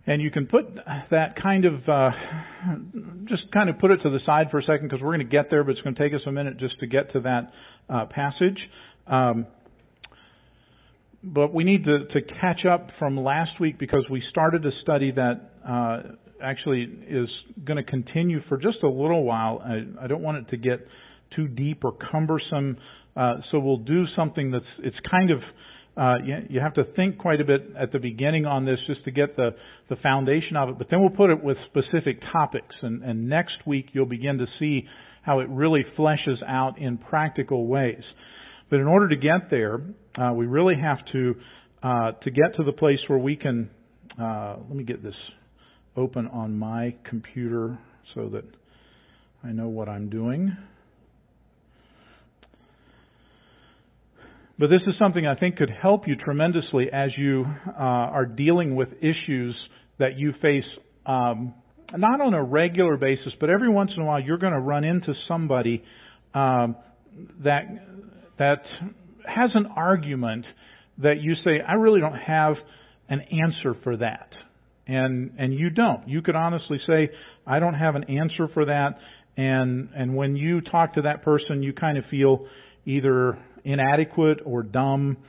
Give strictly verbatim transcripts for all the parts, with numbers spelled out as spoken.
And you can put that kind of, uh, just kind of put it to the side for a second because we're going to get there, but it's going to take us a minute just to get to that uh, passage. Um, but we need to, to catch up from last week because we started a study that uh, actually is going to continue for just a little while. I, I don't want it to get too deep or cumbersome, uh, so we'll do something that's, it's kind of, Uh, you, you have to think quite a bit at the beginning on this just to get the, the foundation of it. But then we'll put it with specific topics. And, and next week you'll begin to see how it really fleshes out in practical ways. But in order to get there, uh, we really have to uh, to get to the place where we can. Uh, let me get this open on my computer so that I know what I'm doing. But this is something I think could help you tremendously as you uh, are dealing with issues that you face, um, not on a regular basis, but every once in a while you're going to run into somebody um, that that has an argument that you say, I really don't have an answer for that. And and you don't. You could honestly say, I don't have an answer for that. And and when you talk to that person, you kind of feel either inadequate or dumb,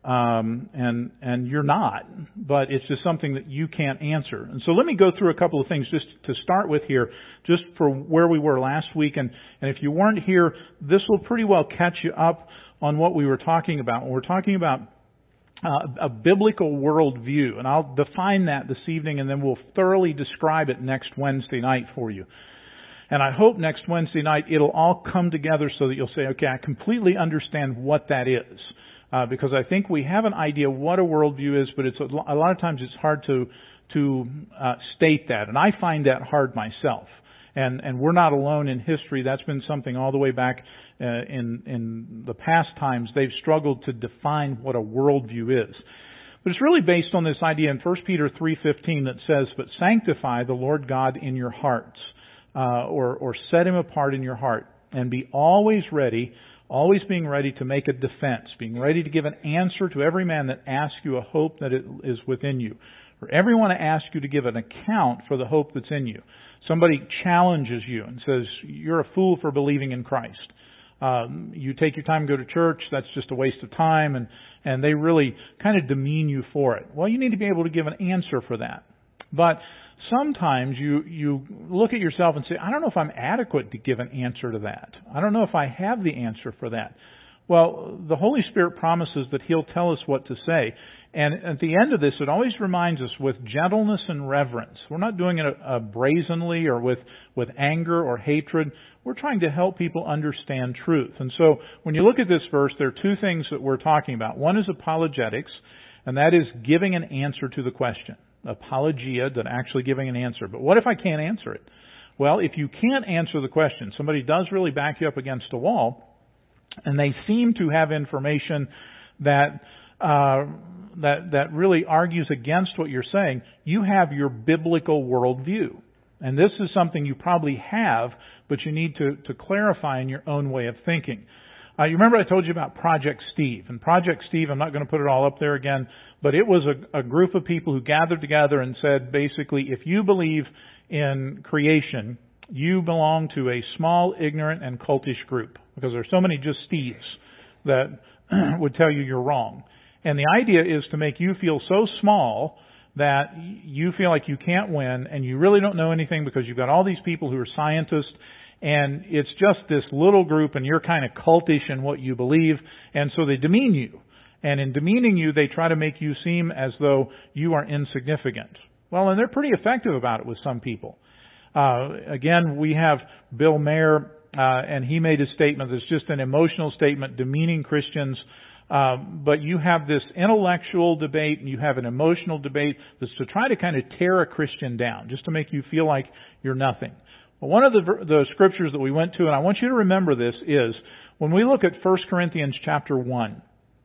um, and and you're not, but it's just something that you can't answer. And so let me go through a couple of things just to start with here, just for where we were last week. And, and if you weren't here, this will pretty well catch you up on what we were talking about. We're talking about uh, a biblical worldview, and I'll define that this evening, and then we'll thoroughly describe it next Wednesday night for you. And I hope next Wednesday night it'll all come together so that you'll say, okay, I completely understand what that is. Uh, because I think we have an idea what a worldview is, but it's a, a lot of times it's hard to to uh, state that. And I find that hard myself. And and we're not alone in history. That's been something all the way back uh, in, in the past times. They've struggled to define what a worldview is. But it's really based on this idea in First Peter three fifteen that says, but sanctify the Lord God in your hearts. Uh, or, or set Him apart in your heart, and be always ready, always being ready to make a defense, being ready to give an answer to every man that asks you a hope that it is within you. For everyone to ask you to give an account for the hope that's in you. Somebody challenges you and says, you're a fool for believing in Christ. Um, you take your time to go to church, that's just a waste of time, and, and they really kind of demean you for it. Well, you need to be able to give an answer for that. But sometimes you, you look at yourself and say, I don't know if I'm adequate to give an answer to that. I don't know if I have the answer for that. Well, the Holy Spirit promises that He'll tell us what to say. And at the end of this, it always reminds us with gentleness and reverence. We're not doing it uh, brazenly or with, with anger or hatred. We're trying to help people understand truth. And so when you look at this verse, there are two things that we're talking about. One is apologetics, and that is giving an answer to the question. Apologia, than actually giving an answer. But what if I can't answer it? Well, if you can't answer the question, somebody does really back you up against a wall, and they seem to have information that uh, that that really argues against what you're saying, you have your biblical worldview. And this is something you probably have, but you need to, to clarify in your own way of thinking. Uh, you remember I told you about Project Steve. And Project Steve, I'm not going to put it all up there again, but it was a, a group of people who gathered together and said, basically, if you believe in creation, you belong to a small, ignorant, and cultish group. Because there's so many just Steves that would tell you you're wrong. And the idea is to make you feel so small that you feel like you can't win, and you really don't know anything because you've got all these people who are scientists, and it's just this little group, and you're kind of cultish in what you believe, and so they demean you. And in demeaning you, they try to make you seem as though you are insignificant. Well, and they're pretty effective about it with some people. Uh, again, we have Bill Maher, uh, and he made a statement that's just an emotional statement demeaning Christians. Um, but you have this intellectual debate and you have an emotional debate that's to try to kind of tear a Christian down, just to make you feel like you're nothing. Well, one of the, the scriptures that we went to, and I want you to remember this, is when we look at First Corinthians chapter one,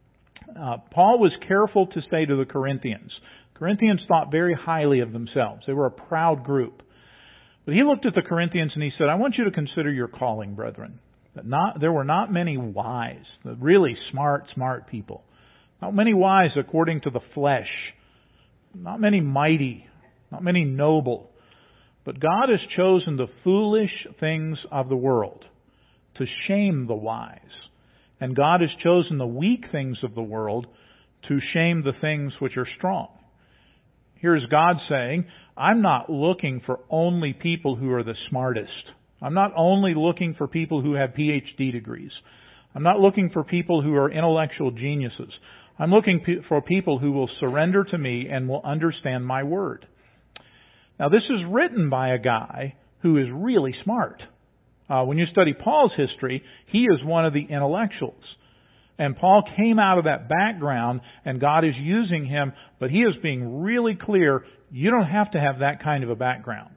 uh, Paul was careful to say to the Corinthians, Corinthians thought very highly of themselves. They were a proud group. But he looked at the Corinthians and he said, I want you to consider your calling, brethren. That not, there were not many wise, the really smart, smart people. Not many wise according to the flesh. Not many mighty. not many noble. But God has chosen the foolish things of the world to shame the wise. And God has chosen the weak things of the world to shame the things which are strong. Here's God saying, I'm not looking for only people who are the smartest. I'm not only looking for people who have P H D degrees. I'm not looking for people who are intellectual geniuses. I'm looking for people who will surrender to me and will understand my word. Now, this is written by a guy who is really smart. Uh, when you study Paul's history, he is one of the intellectuals. And Paul came out of that background, and God is using him, but he is being really clear, you don't have to have that kind of a background.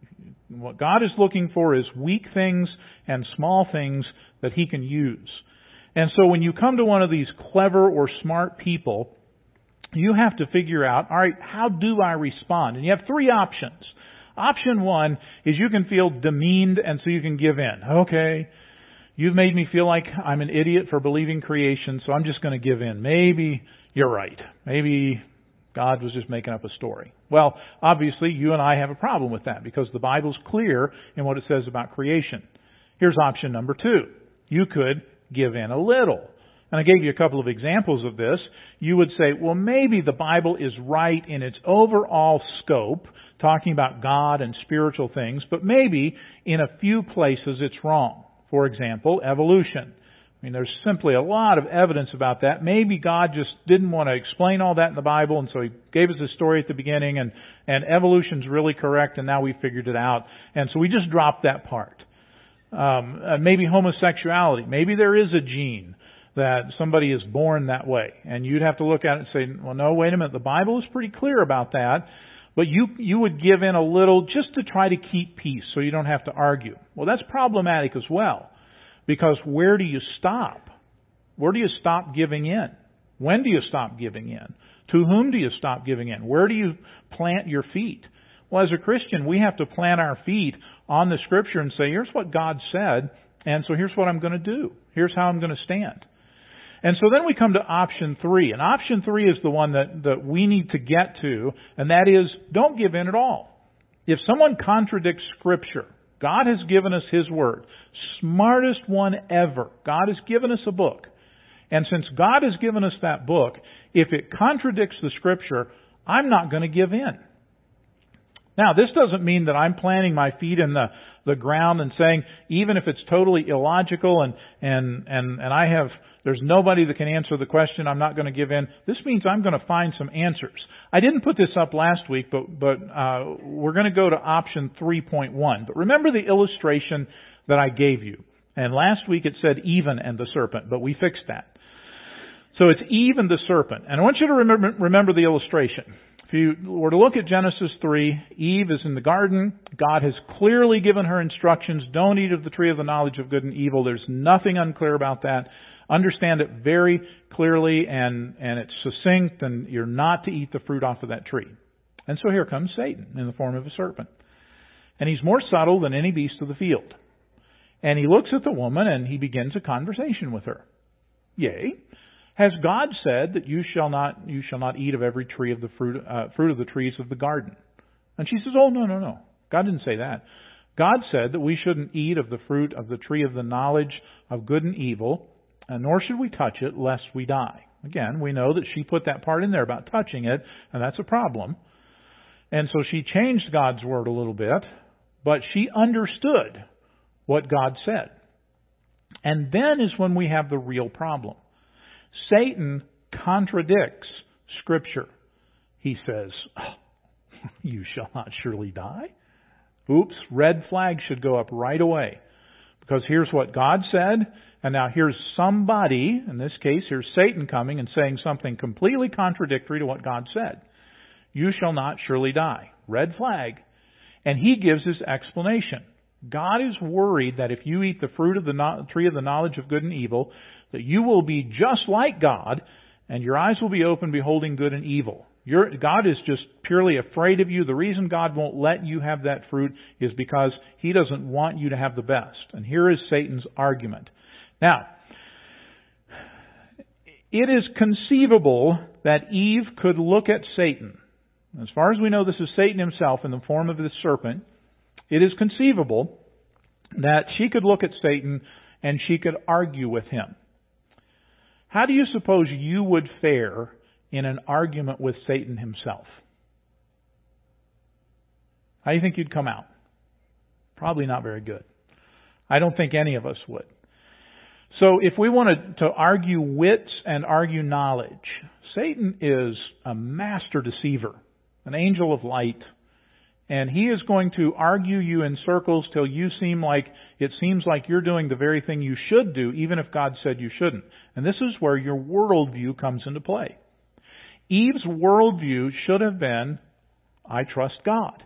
What God is looking for is weak things and small things that He can use. And so when you come to one of these clever or smart people, you have to figure out, all right, how do I respond? And you have three options. Option one is you can feel demeaned and so you can give in. Okay, you've made me feel like I'm an idiot for believing creation, so I'm just going to give in. Maybe you're right. Maybe God was just making up a story. Well, obviously, you and I have a problem with that because the Bible's clear in what it says about creation. Here's option number two. You could give in a little. And I gave you a couple of examples of this. You would say, well, maybe the Bible is right in its overall scope, talking about God and spiritual things, but maybe in a few places it's wrong. For example, evolution. I mean, there's simply a lot of evidence about that. Maybe God just didn't want to explain all that in the Bible, and so He gave us a story at the beginning, and, and evolution's really correct, and now we figured it out. And so we just dropped that part. Um, uh, maybe homosexuality. Maybe there is a gene that somebody is born that way. And you'd have to look at it and say, well, no, wait a minute. The Bible is pretty clear about that. But you you would give in a little just to try to keep peace so you don't have to argue. Well, that's problematic as well. Because where do you stop? Where do you stop giving in? When do you stop giving in? To whom do you stop giving in? Where do you plant your feet? Well, as a Christian, we have to plant our feet on the Scripture and say, here's what God said, and so here's what I'm going to do. Here's how I'm going to stand. And so then we come to option three. And option three is the one that, that we need to get to, and that is, don't give in at all. If someone contradicts Scripture, God has given us His Word. Smartest one ever. God has given us a book. And since God has given us that book, if it contradicts the Scripture, I'm not going to give in. Now, this doesn't mean that I'm planting my feet in the, the ground and saying, even if it's totally illogical and, and, and, and I have, there's nobody that can answer the question, I'm not going to give in. This means I'm going to find some answers. I didn't put this up last week, but, but uh, we're going to go to option three point one. But remember the illustration that I gave you. And last week it said even and the serpent, but we fixed that. So it's Eve and the serpent. And I want you to remember, remember the illustration. If you were to look at Genesis three, Eve is in the garden. God has clearly given her instructions. Don't eat of the tree of the knowledge of good and evil. There's nothing unclear about that. Understand it very clearly, and, and it's succinct, and you're not to eat the fruit off of that tree. And so here comes Satan in the form of a serpent. And he's more subtle than any beast of the field. And he looks at the woman and he begins a conversation with her. Yea, has God said that you shall not you shall not eat of every tree of the fruit uh, fruit of the trees of the garden? And she says, oh, no, no, no. God didn't say that. God said that we shouldn't eat of the fruit of the tree of the knowledge of good and evil, and nor should we touch it lest we die. Again, we know that she put that part in there about touching it, and that's a problem. And so she changed God's word a little bit, but she understood what God said. And then is when we have the real problem. Satan contradicts Scripture. He says, oh, you shall not surely die. Oops, red flag should go up right away. Because here's what God said, and now here's somebody, in this case, here's Satan coming and saying something completely contradictory to what God said. You shall not surely die. Red flag. And he gives his explanation. God is worried that if you eat the fruit of the no- tree of the knowledge of good and evil, that you will be just like God, and your eyes will be open beholding good and evil. Your, God is just purely afraid of you. The reason God won't let you have that fruit is because He doesn't want you to have the best. And here is Satan's argument. Now, it is conceivable that Eve could look at Satan as far as we know, this is Satan himself in the form of this serpent, it is conceivable that she could look at Satan and she could argue with him. How do you suppose you would fare in an argument with Satan himself? How do you think you'd come out? Probably not very good. I don't think any of us would. So if we wanted to argue wits and argue knowledge, Satan is a master deceiver, an angel of light. And he is going to argue you in circles till you seem like, it seems like you're doing the very thing you should do, even if God said you shouldn't. And this is where your worldview comes into play. Eve's worldview should have been, I trust God.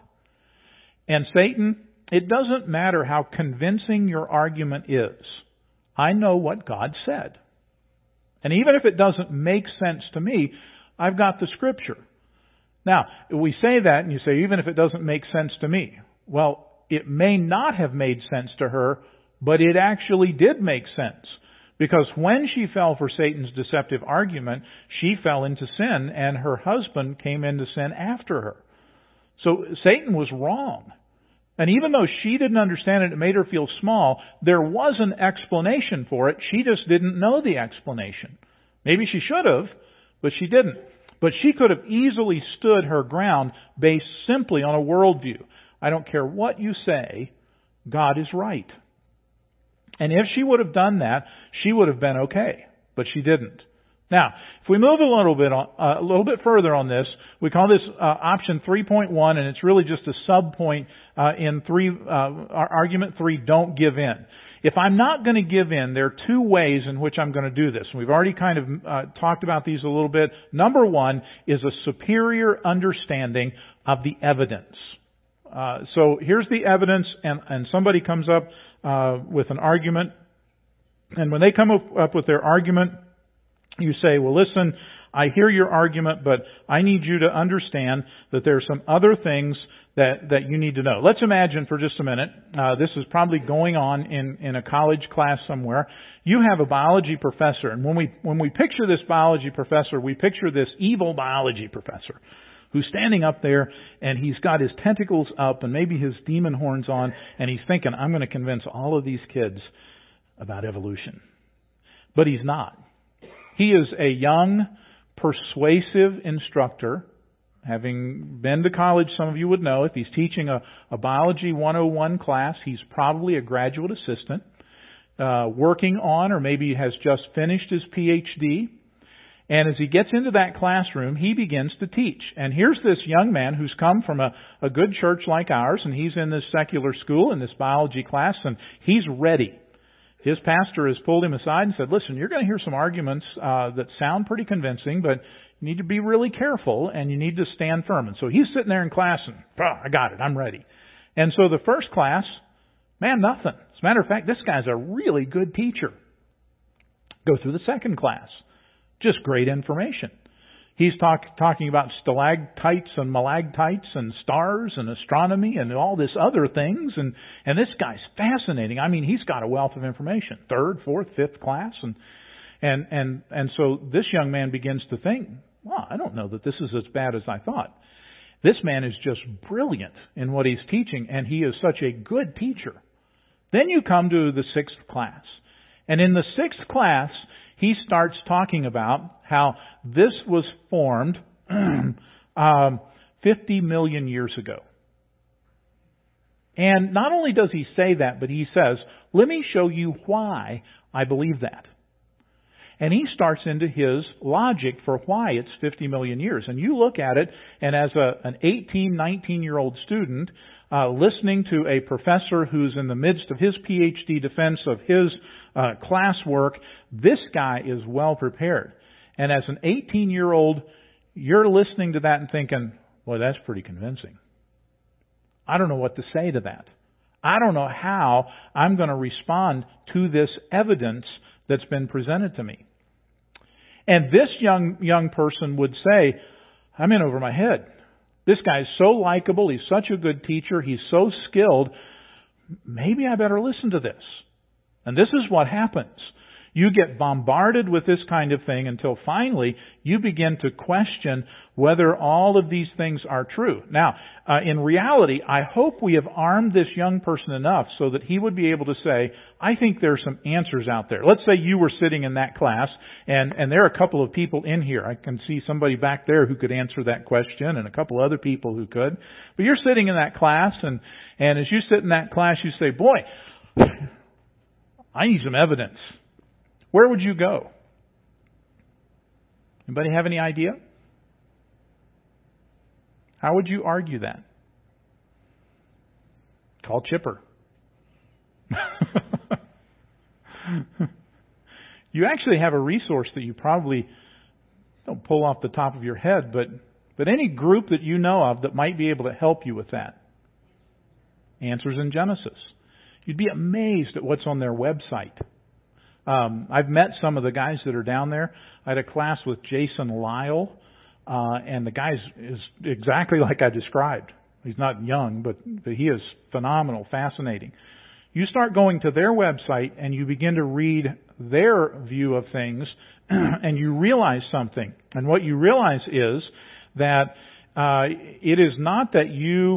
And Satan, it doesn't matter how convincing your argument is. I know what God said. And even if it doesn't make sense to me, I've got the Scripture. Now, we say that and you say, even if it doesn't make sense to me. Well, it may not have made sense to her, but it actually did make sense. Because when she fell for Satan's deceptive argument, she fell into sin and her husband came into sin after her. So Satan was wrong. And even though she didn't understand it, it made her feel small, there was an explanation for it. She just didn't know the explanation. Maybe she should have, but she didn't. But she could have easily stood her ground based simply on a worldview. I don't care what you say, God is right. And if she would have done that, she would have been okay. But she didn't. Now, if we move a little bit on, uh, a little bit further on this, we call this uh, option three point one, and it's really just a sub point uh, in three uh, argument three. Don't give in. If I'm not going to give in, there are two ways in which I'm going to do this. We've already kind of uh, talked about these a little bit. Number one is a superior understanding of the evidence. Uh, so here's the evidence, and, and somebody comes up uh, with an argument, and when they come up, up with their argument, you say, well, listen, I hear your argument, but I need you to understand that there are some other things that, that you need to know. Let's imagine for just a minute, uh, this is probably going on in, in a college class somewhere. You have a biology professor, and when we, when we picture this biology professor, we picture this evil biology professor who's standing up there and he's got his tentacles up and maybe his demon horns on, and he's thinking, I'm going to convince all of these kids about evolution. But he's not. He is a young, persuasive instructor. Having been to college, some of you would know, if he's teaching a, a Biology one oh one class, he's probably a graduate assistant, uh, working on or maybe has just finished his P H D. And as he gets into that classroom, he begins to teach. And here's this young man who's come from a, a good church like ours, and he's in this secular school in this biology class, and he's ready. His pastor has pulled him aside and said, listen, you're going to hear some arguments uh, that sound pretty convincing, but you need to be really careful and you need to stand firm. And so he's sitting there in class and, oh, I got it, I'm ready. And so the first class, man, nothing. As a matter of fact, this guy's a really good teacher. Go through the second class. Just great information. He's talk, talking about stalactites and malactites and stars and astronomy and all this other things. And, and this guy's fascinating. I mean, he's got a wealth of information. Third, fourth, fifth class. And, and, and, and so this young man begins to think, well, I don't know that this is as bad as I thought. This man is just brilliant in what he's teaching, and he is such a good teacher. Then you come to the sixth class. And in the sixth class, he starts talking about how this was formed um, fifty million years ago. And not only does he say that, but he says, let me show you why I believe that. And he starts into his logic for why it's fifty million years. And you look at it, and as a, an eighteen, nineteen-year-old student, uh, listening to a professor who's in the midst of his P H D defense of his uh, classwork, this guy is well prepared. And as an eighteen-year-old, you're listening to that and thinking, boy, that's pretty convincing. I don't know what to say to that. I don't know how I'm going to respond to this evidence that's been presented to me. And this young young person would say, I'm in over my head. This guy's so likable. He's such a good teacher. He's so skilled. Maybe I better listen to this. And this is what happens. You get bombarded with this kind of thing until finally you begin to question whether all of these things are true. Now, uh, in reality, I hope we have armed this young person enough so that he would be able to say, I think there are some answers out there. Let's say you were sitting in that class, and, and there are a couple of people in here. I can see somebody back there who could answer that question, and a couple other people who could. But you're sitting in that class, and, and as you sit in that class, you say, boy, I need some evidence. Where would you go? Anybody have any idea? How would you argue that? Call Chipper. You actually have a resource that you probably don't pull off the top of your head, but, but any group that you know of that might be able to help you with that. Answers in Genesis. You'd be amazed at what's on their website. Um, I've met some of the guys that are down there. I had a class with Jason Lyle, uh, and the guy is exactly like I described. He's not young, but, but he is phenomenal, fascinating. You start going to their website and you begin to read their view of things, and you realize something. And what you realize is that uh, it is not that you...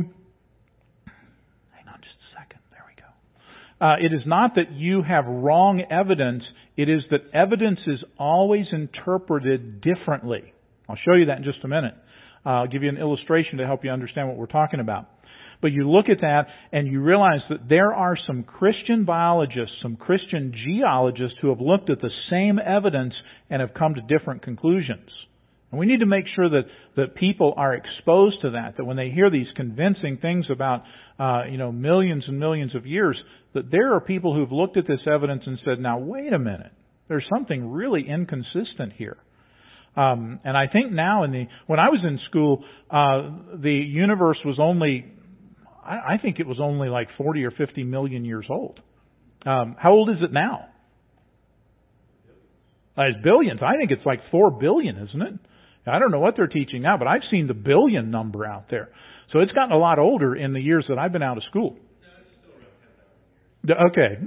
Uh, it is not that you have wrong evidence. It is that evidence is always interpreted differently. I'll show you that in just a minute. Uh, I'll give you an illustration to help you understand what we're talking about. But you look at that and you realize that there are some Christian biologists, some Christian geologists who have looked at the same evidence and have come to different conclusions. And we need to make sure that, that people are exposed to that, that when they hear these convincing things about, uh, you know, millions and millions of years, that there are people who've looked at this evidence and said, now wait a minute, there's something really inconsistent here. Um, and I think now in the, when I was in school, uh, the universe was only, I, I think it was only like forty or fifty million years old. Um, how old is it now? Uh, it's billions. I think it's like four billion, isn't it? I don't know what they're teaching now, but I've seen the billion number out there. So it's gotten a lot older in the years that I've been out of school. Okay.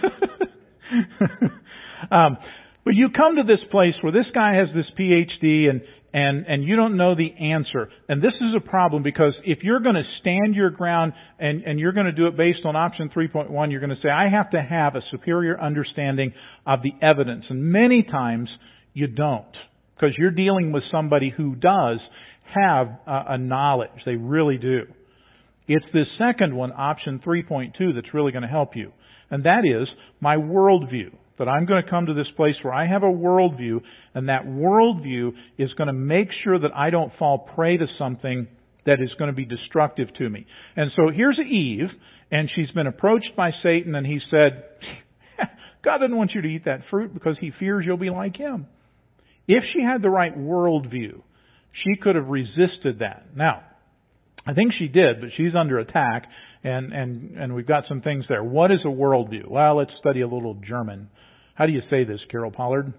um, but you come to this place where this guy has this P H D and, and, and you don't know the answer. And this is a problem because if you're going to stand your ground and, and you're going to do it based on option three point one, you're going to say, I have to have a superior understanding of the evidence. And many times you don't, because you're dealing with somebody who does have a, a knowledge. They really do. It's this second one, option three point two, that's really going to help you. And that is my worldview. That I'm going to come to this place where I have a worldview, and that worldview is going to make sure that I don't fall prey to something that is going to be destructive to me. And so here's Eve, and she's been approached by Satan, and he said, God doesn't want you to eat that fruit because He fears you'll be like Him. If she had the right worldview, she could have resisted that. Now, I think she did, but she's under attack, and, and, and we've got some things there. What is a worldview? Well, let's study a little German. How do you say this, Carol Pollard?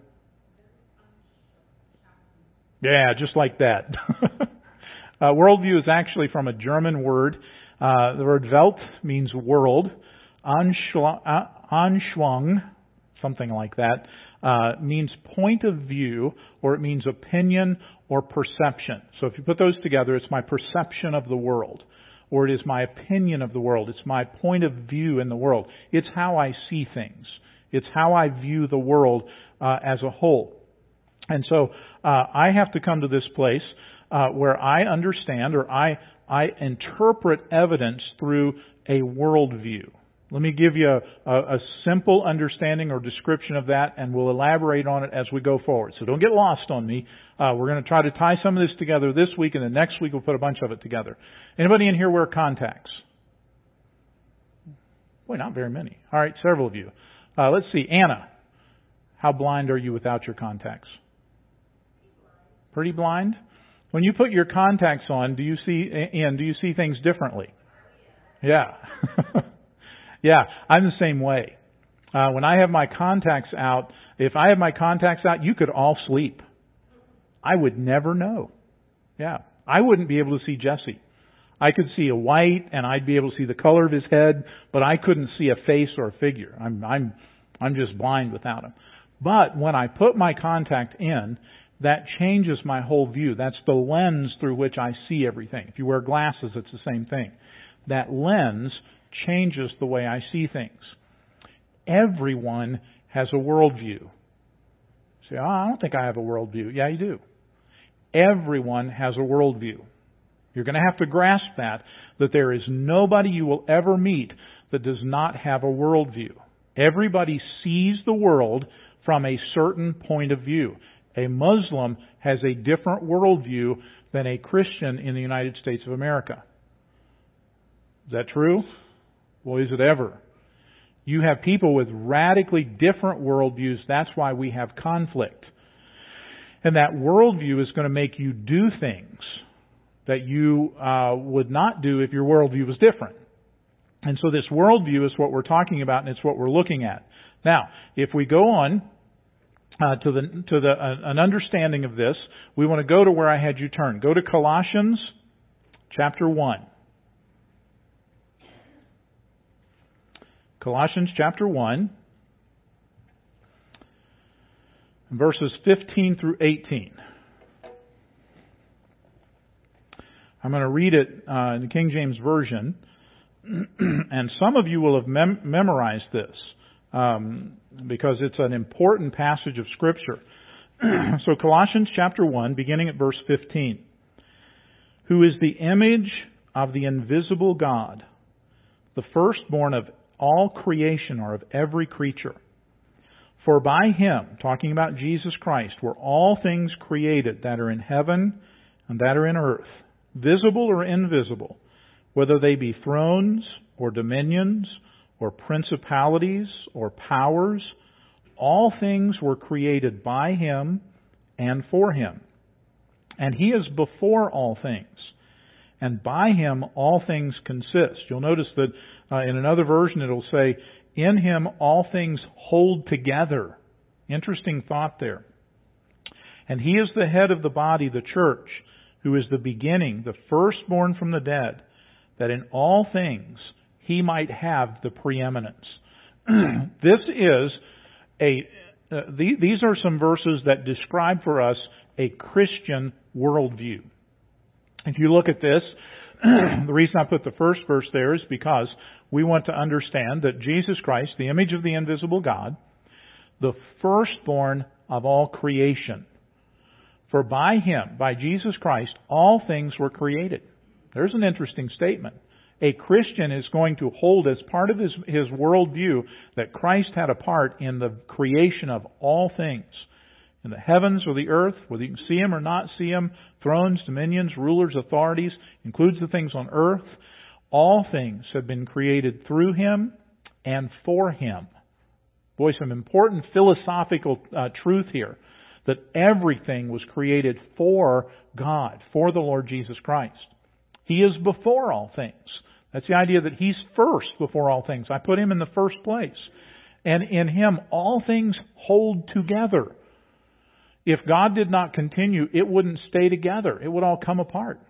Yeah, just like that. uh, worldview is actually from a German word. Uh, the word Welt means world. Anschwung, something like that, uh, means point of view, or it means opinion or perception. So if you put those together, it's my perception of the world, or it is my opinion of the world. It's my point of view in the world. It's how I see things. It's how I view the world uh, as a whole. And so uh, I have to come to this place uh, where I understand, or I I interpret evidence through a worldview. Let me give you a, a, a simple understanding or description of that, and we'll elaborate on it as we go forward. So don't get lost on me. Uh, we're going to try to tie some of this together this week, and then next week we'll put a bunch of it together. Anybody in here wear contacts? Boy, not very many. All right, several of you. Uh, let's see. Anna, how blind are you without your contacts? Pretty blind? When you put your contacts on, do you see in, do you see things differently? Yeah. Yeah, I'm the same way. Uh, when I have my contacts out, if I have my contacts out, you could all sleep. I would never know. Yeah, I wouldn't be able to see Jesse. I could see a white, and I'd be able to see the color of his head, but I couldn't see a face or a figure. I'm I'm I'm just blind without him. But when I put my contact in, that changes my whole view. That's the lens through which I see everything. If you wear glasses, it's the same thing. That lens changes the way I see things. Everyone has a worldview. You say, oh, I don't think I have a worldview. Yeah, you do. Everyone has a worldview. You're going to have to grasp that, that there is nobody you will ever meet that does not have a worldview. Everybody sees the world from a certain point of view. A Muslim has a different worldview than a Christian in the United States of America. Is that true? Well, is it ever? You have people with radically different worldviews. That's why we have conflict. And that worldview is going to make you do things that you uh, would not do if your worldview was different. And so this worldview is what we're talking about, and it's what we're looking at. Now, if we go on uh, to the to the uh, an understanding of this, we want to go to where I had you turn. Go to Colossians chapter one. Colossians chapter one, verses fifteen through eighteen. I'm going to read it uh, in the King James Version, and some of you will have mem- memorized this um, because it's an important passage of Scripture. So Colossians chapter one, beginning at verse fifteen. Who is the image of the invisible God, the firstborn of all creation, or of every creature. For by Him, talking about Jesus Christ, were all things created that are in heaven and that are in earth, visible or invisible, whether they be thrones or dominions or principalities or powers. All things were created by Him and for Him. And He is before all things. And by Him all things consist. You'll notice that uh, in another version it'll say, in Him all things hold together. Interesting thought there. And He is the head of the body, the church, who is the beginning, the firstborn from the dead, that in all things He might have the preeminence. This is a, uh, the, these are some verses that describe for us a Christian worldview. If you look at this, the reason I put the first verse there is because we want to understand that Jesus Christ, the image of the invisible God, the firstborn of all creation. For by Him, by Jesus Christ, all things were created. There's an interesting statement. A Christian is going to hold as part of his, his worldview that Christ had a part in the creation of all things. In the heavens or the earth, whether you can see Him or not see Him, thrones, dominions, rulers, authorities, includes the things on earth. All things have been created through Him and for Him. Boy, some important philosophical uh, truth here. That everything was created for God, for the Lord Jesus Christ. He is before all things. That's the idea that He's first before all things. I put Him in the first place. And in Him, all things hold together. If God did not continue, it wouldn't stay together. It would all come apart.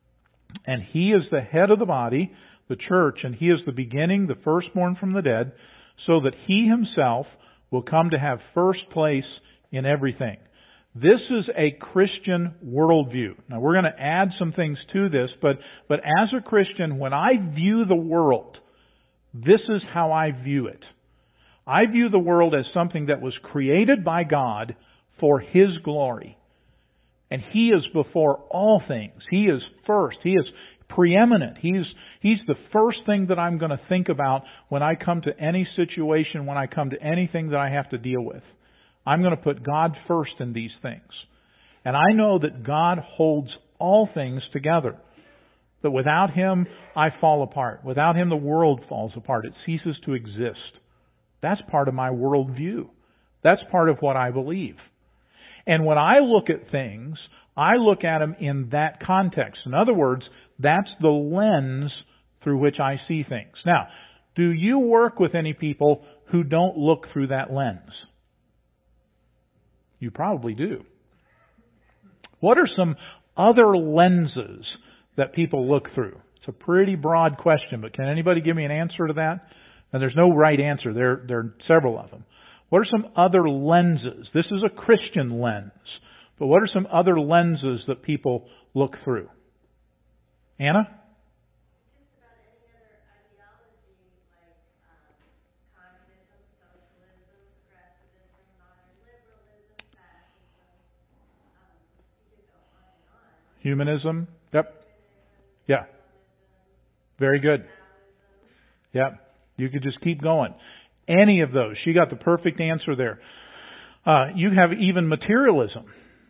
And He is the head of the body, the church, and He is the beginning, the firstborn from the dead, so that He Himself will come to have first place in everything. This is a Christian worldview. Now we're going to add some things to this, but, but as a Christian, when I view the world, this is how I view it. I view the world as something that was created by God for His glory. And He is before all things. He is first. He is preeminent. He's, He's the first thing that I'm going to think about when I come to any situation, when I come to anything that I have to deal with. I'm going to put God first in these things. And I know that God holds all things together. That without Him, I fall apart. Without Him, the world falls apart. It ceases to exist. That's part of my worldview. That's part of what I believe. And when I look at things, I look at them in that context. In other words, that's the lens through which I see things. Now, do you work with any people who don't look through that lens? You probably do. What are some other lenses that people look through? It's a pretty broad question, but can anybody give me an answer to that? And there's no right answer. There, there are several of them. What are some other lenses? This is a Christian lens. But what are some other lenses that people look through? Anna? Humanism? Yep. Yeah. Very good. Yep. You could just keep going. Any of those. She got the perfect answer there. Uh, you have even materialism.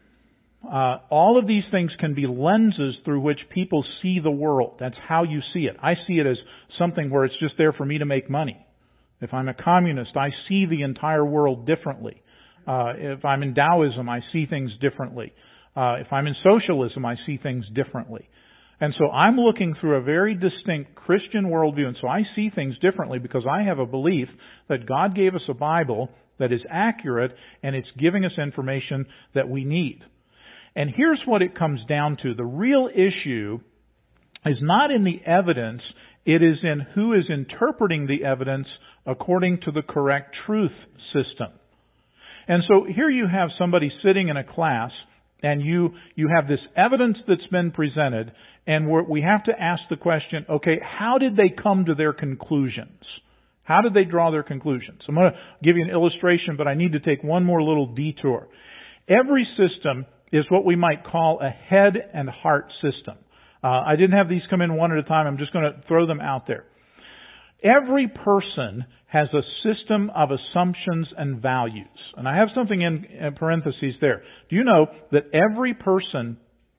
Uh, all of these things can be lenses through which people see the world. That's how you see it. I see it as something where it's just there for me to make money. If I'm a communist, I see the entire world differently. Uh, if I'm in Taoism, I see things differently. Uh, if I'm in socialism, I see things differently. And so I'm looking through a very distinct Christian worldview, and so I see things differently because I have a belief that God gave us a Bible that is accurate and it's giving us information that we need. And here's what it comes down to. The real issue is not in the evidence, it is in who is interpreting the evidence according to the correct truth system. And so here you have somebody sitting in a class, and you you have this evidence that's been presented, and we're, we have to ask the question, okay, how did they come to their conclusions? How did they draw their conclusions? I'm going to give you an illustration, but I need to take one more little detour. Every system is what we might call a head and heart system. Uh, I didn't have these come in one at a time. I'm just going to throw them out there. Every person has a system of assumptions and values. And I have something in, in parentheses there. Do you know that every person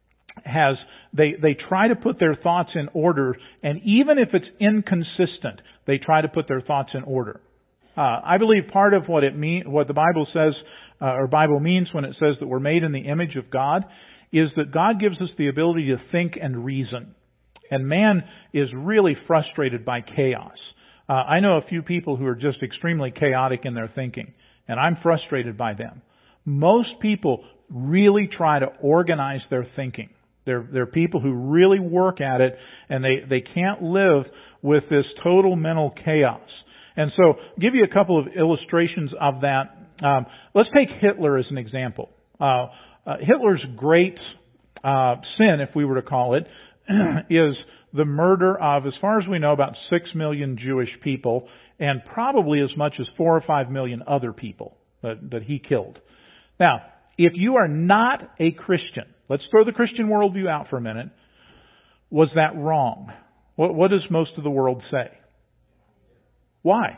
has, they, they try to put their thoughts in order, and even if it's inconsistent, they try to put their thoughts in order. Uh, I believe part of what it mean, what the Bible says, uh, or Bible means when it says that we're made in the image of God, is that God gives us the ability to think and reason. And man is really frustrated by chaos. Uh, I know a few people who are just extremely chaotic in their thinking, and I'm frustrated by them. Most people really try to organize their thinking. They're, they're people who really work at it, and they, they can't live with this total mental chaos. And so, give you a couple of illustrations of that. Um, let's take Hitler as an example. Uh, uh, Hitler's great uh, sin, if we were to call it, is the murder of, as far as we know, about six million Jewish people, and probably as much as four or five million other people that, that he killed. Now, if you are not a Christian, let's throw the Christian worldview out for a minute. Was that wrong? What, what does most of the world say? Why?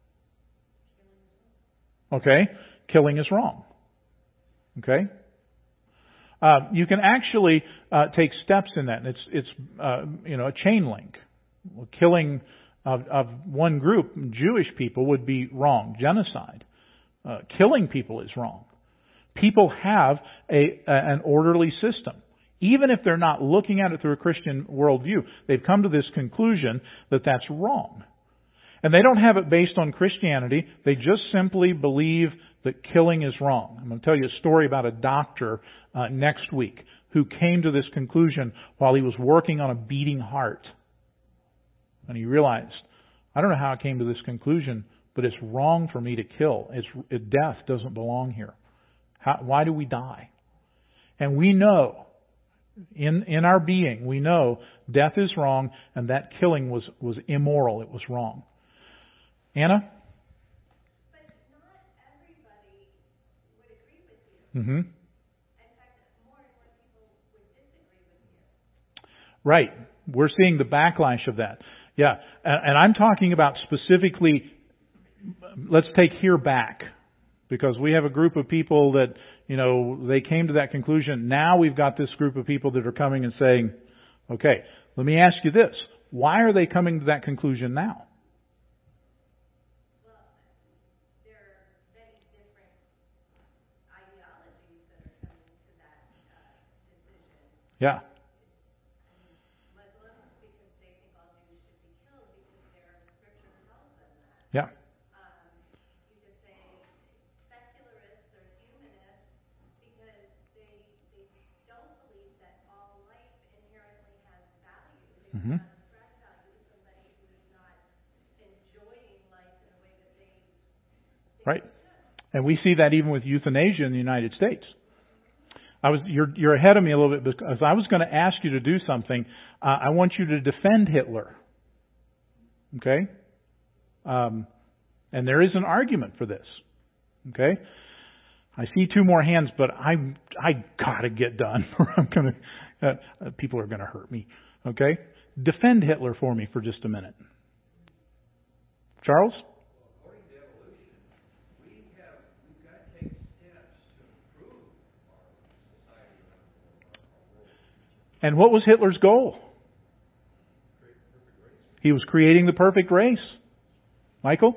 Okay, killing is wrong. Okay? Uh, you can actually uh, take steps in that. And it's, it's uh, you know, a chain link. Killing of, of one group, Jewish people, would be wrong. Genocide. Uh, killing people is wrong. People have a, a an orderly system. Even if they're not looking at it through a Christian worldview, they've come to this conclusion that that's wrong. And they don't have it based on Christianity. They just simply believe that killing is wrong. I'm going to tell you a story about a doctor uh, next week who came to this conclusion while he was working on a beating heart. And he realized, I don't know how I came to this conclusion, but it's wrong for me to kill. It's, it, death doesn't belong here. How, why do we die? And we know, in in our being, we know death is wrong, and that killing was, was immoral. It was wrong. Anna? But not everybody would agree with you. Mm-hmm. In fact, more and more people would disagree with you. Right. We're seeing the backlash of that. Yeah. And, and I'm talking about specifically, let's take here back. Because we have a group of people that, you know, they came to that conclusion. Now we've got this group of people that are coming and saying, okay, let me ask you this. Why are they coming to that conclusion now? Well, there are many different ideologies that are coming to that uh, decision. Yeah. I mean, Muslims, because they think all Jews should be killed because their scripture tells them that. Yeah. Mm-hmm. Right. And we see that even with euthanasia in the United States. I was, you're, you're ahead of me a little bit because I was going to ask you to do something. Uh, I want you to defend Hitler. Okay? Um, and there is an argument for this. Okay? I see two more hands, but I I gotta get done, or I'm gonna uh, people are gonna hurt me. Okay? Defend Hitler for me for just a minute, Charles. And what was Hitler's goal? He was creating the perfect race. Michael?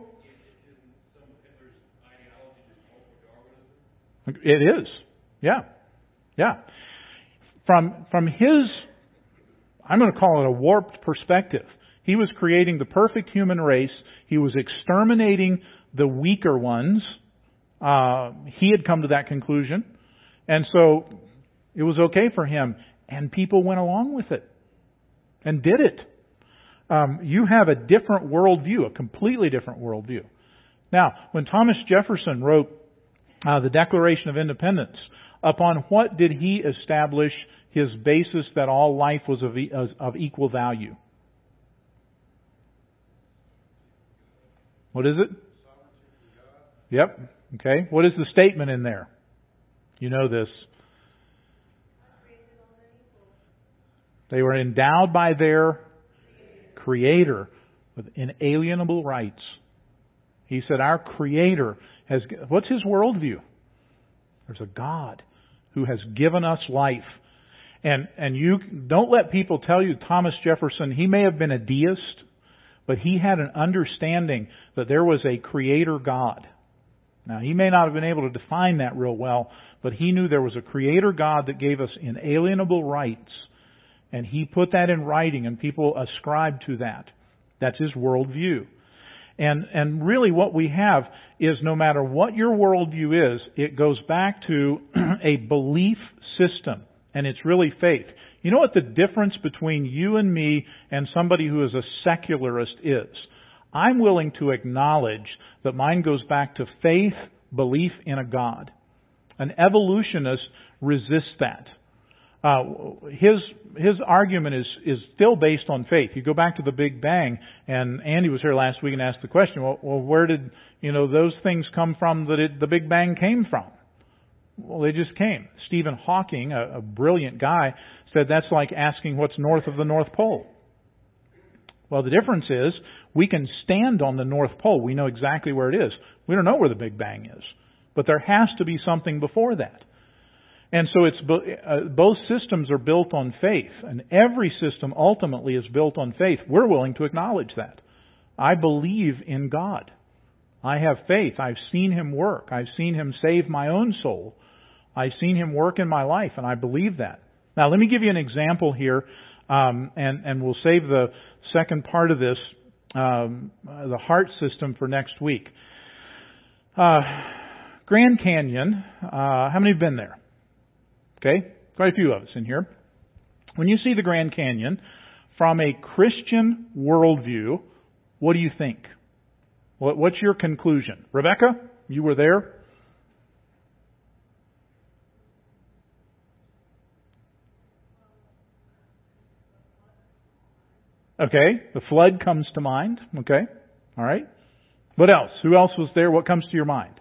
It is. Yeah. Yeah. From, from his, I'm going to call it a warped perspective. He was creating the perfect human race. He was exterminating the weaker ones. Uh, he had come to that conclusion. And so it was okay for him. And people went along with it and did it. Um, you have a different worldview, a completely different worldview. Now, when Thomas Jefferson wrote uh, the Declaration of Independence, upon what did he establish his basis that all life was of, e- of equal value? What is it? Yep. Okay. What is the statement in there? You know this. They were endowed by their Creator with inalienable rights. He said, our Creator has... What's His worldview? There's a God who has given us life. And and you don't let people tell you Thomas Jefferson, he may have been a deist, but he had an understanding that there was a Creator God. Now, he may not have been able to define that real well, but he knew there was a Creator God that gave us inalienable rights. And he put that in writing, and people ascribe to that. That's his worldview. And and really what we have is no matter what your worldview is, it goes back to a belief system. And it's really faith. You know what the difference between you and me and somebody who is a secularist is? I'm willing to acknowledge that mine goes back to faith, belief in a God. An evolutionist resists that. Uh, his his argument is is still based on faith. You go back to the Big Bang, and Andy was here last week and asked the question, well, well where did you know those things come from that it, the Big Bang came from? Well, they just came. Stephen Hawking, a, a brilliant guy, said that's like asking what's north of the North Pole. Well, the difference is we can stand on the North Pole. We know exactly where it is. We don't know where the Big Bang is. But there has to be something before that. And so it's uh, both systems are built on faith, and every system ultimately is built on faith. We're willing to acknowledge that. I believe in God. I have faith. I've seen Him work. I've seen Him save my own soul. I've seen Him work in my life, and I believe that. Now, let me give you an example here, um, and, and we'll save the second part of this, um, the heart system, for next week. Uh, Grand Canyon, uh, how many have been there? Okay, quite a few of us in here. When you see the Grand Canyon, from a Christian worldview, what do you think? What, what's your conclusion? Rebecca, you were there? Okay, the flood comes to mind. Okay, all right. What else? Who else was there? What comes to your mind?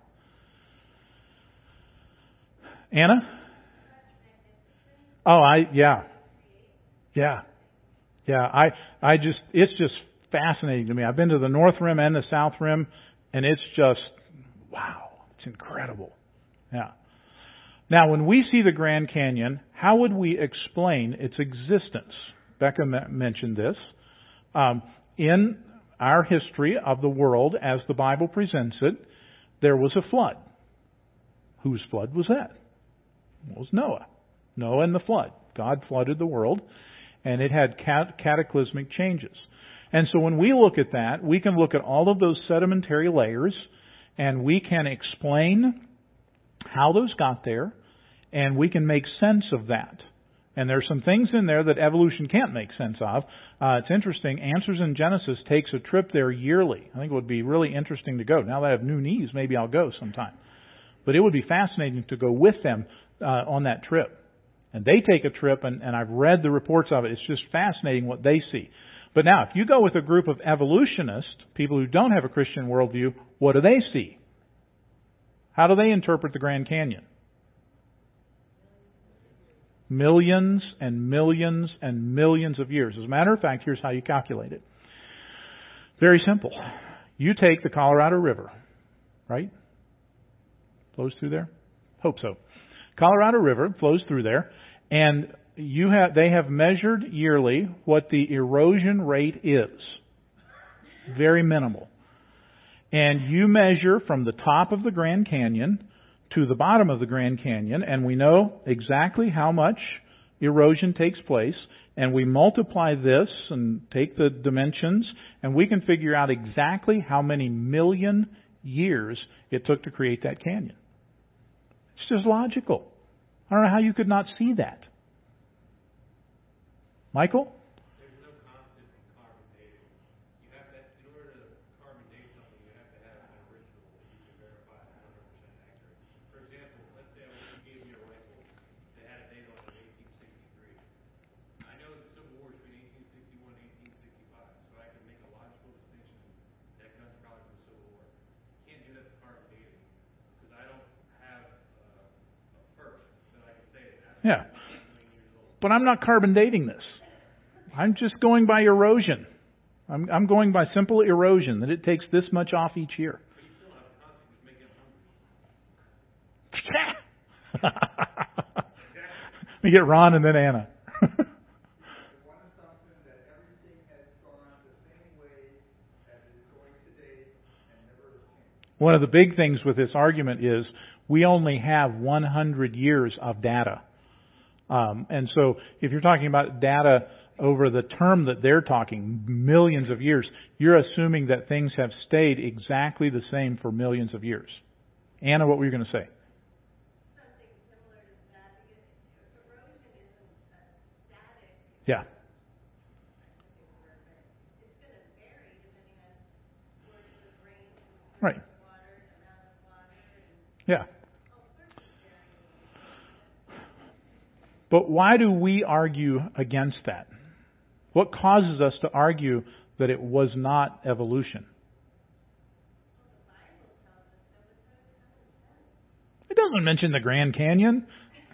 Anna? Oh, I, yeah. Yeah. Yeah, I, I just, it's just fascinating to me. I've been to the North Rim and the South Rim, and it's just, wow, it's incredible. Yeah. Now, when we see the Grand Canyon, how would we explain its existence? Becca mentioned this. Um, in our history of the world, as the Bible presents it, there was a flood. Whose flood was that? It was Noah. Noah and the flood. God flooded the world, and it had cat- cataclysmic changes. And so when we look at that, we can look at all of those sedimentary layers, and we can explain how those got there, and we can make sense of that. And there's some things in there that evolution can't make sense of. Uh, it's interesting. Answers in Genesis takes a trip there yearly. I think it would be really interesting to go. Now that I have new knees, maybe I'll go sometime. But it would be fascinating to go with them uh, on that trip. And they take a trip, and, and I've read the reports of it. It's just fascinating what they see. But now, if you go with a group of evolutionists, people who don't have a Christian worldview, what do they see? How do they interpret the Grand Canyon? Millions and millions and millions of years. As a matter of fact, here's how you calculate it. Very simple. You take the Colorado River, right? Flows through there? Hope so. Colorado River flows through there, and you have they have measured yearly what the erosion rate is. Very minimal. And you measure from the top of the Grand Canyon to the bottom of the Grand Canyon, and we know exactly how much erosion takes place, and we multiply this and take the dimensions, and we can figure out exactly how many million years it took to create that canyon. It's just logical. I don't know how you could not see that. Michael? There's no constant carbon dating. You have to, in order to carbon date something, you have to have an original that you can verify is one hundred percent accurate. For example, let's say you gave me a rifle that had a date on it in eighteen sixty-three. I know the Civil War is between eighteen sixty-one and eighteen sixty-five, so I can make a logical distinction that gun's probably from the Civil War. Can't do that with carbon dating because I don't have uh, a first that I can say is absolutely Yeah. But I'm not carbon dating this. I'm just going by erosion. I'm, I'm going by simple erosion, that it takes this much off each year. But you still have a constant that's making them hungry. Let me get Ron and then Anna. One assumption that everything has gone the same way as it is going today and never has changed. One of the big things with this argument is we only have one hundred years of data. Um, and so if you're talking about data over the term that they're talking, millions of years, you're assuming that things have stayed exactly the same for millions of years. Anna, what were you going to say? Something similar to that, because erosion isn't a static, Yeah. it's going to vary depending on where the rain, Right. water, amount of water, and Yeah. all sorts of variables. But why do we argue against that? What causes us to argue that it was not evolution? It doesn't mention the Grand Canyon.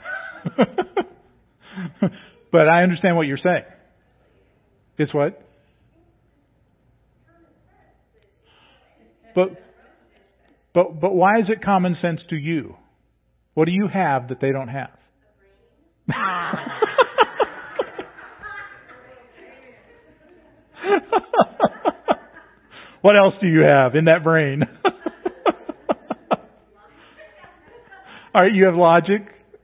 But I understand what you're saying. It's what? But, but, but why is it common sense to you? What do you have that they don't have? What else do you have in that brain? All right, you have logic.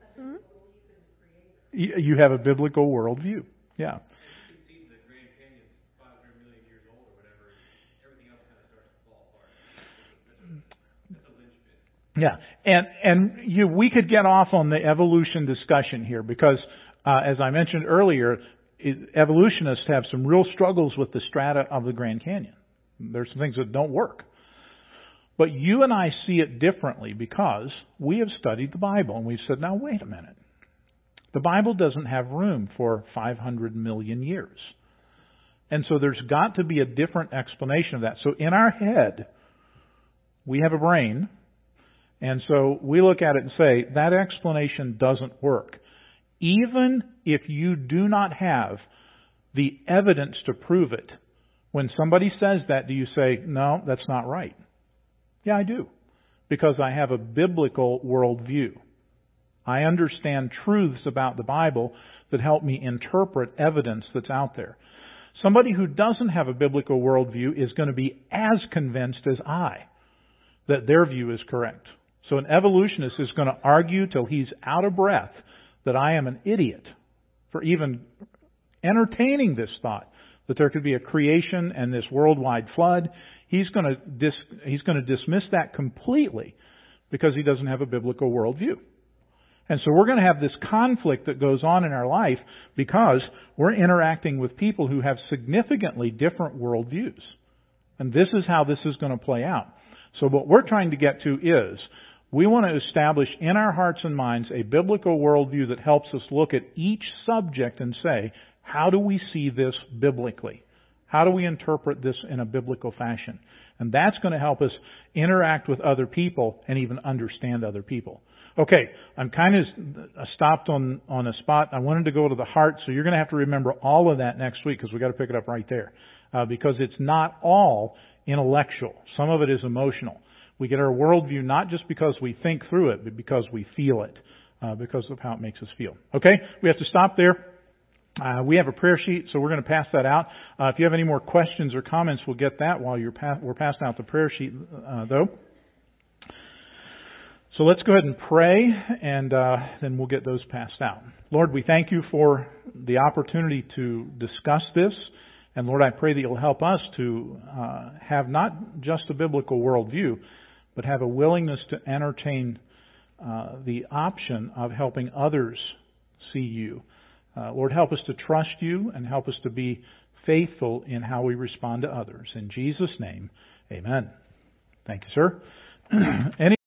You you have a biblical worldview. Yeah. You can see the Grand Canyon's five hundred million years old or whatever, and everything else kind of starts to fall apart. That's a, that's a linchpin. Yeah, and and you we could get off on the evolution discussion here because, uh, as I mentioned earlier, it, evolutionists have some real struggles with the strata of the Grand Canyon. There's some things that don't work. But you and I see it differently because we have studied the Bible and we've said, now wait a minute. The Bible doesn't have room for five hundred million years. And so there's got to be a different explanation of that. So in our head, we have a brain, and so we look at it and say, that explanation doesn't work. Even if you do not have the evidence to prove it, when somebody says that, do you say, no, that's not right? Yeah, I do. Because I have a biblical worldview. I understand truths about the Bible that help me interpret evidence that's out there. Somebody who doesn't have a biblical worldview is going to be as convinced as I that their view is correct. So an evolutionist is going to argue till he's out of breath that I am an idiot for even entertaining this thought that there could be a creation and this worldwide flood. He's going to dis, he's going to dismiss that completely because he doesn't have a biblical worldview. And so we're going to have this conflict that goes on in our life because we're interacting with people who have significantly different worldviews. And this is how this is going to play out. So what we're trying to get to is, We want to establish in our hearts and minds a biblical worldview that helps us look at each subject and say, how do we see this biblically? How do we interpret this in a biblical fashion? And that's going to help us interact with other people and even understand other people. Okay, I'm kind of stopped on, on a spot. I wanted to go to the heart, so you're going to have to remember all of that next week because we've got to pick it up right there. Uh, because it's not all intellectual. Some of it is emotional. We get our worldview not just because we think through it, but because we feel it, uh, because of how it makes us feel. Okay, we have to stop there. Uh, we have a prayer sheet, so we're going to pass that out. Uh, if you have any more questions or comments, we'll get that while you're pa- we're passing out the prayer sheet, uh, though. So let's go ahead and pray, and uh, then we'll get those passed out. Lord, we thank you for the opportunity to discuss this. And Lord, I pray that you'll help us to uh, have not just a biblical worldview, but have a willingness to entertain uh, the option of helping others see you. Uh, Lord, help us to trust you and help us to be faithful in how we respond to others. In Jesus' name, amen. Thank you, sir. Any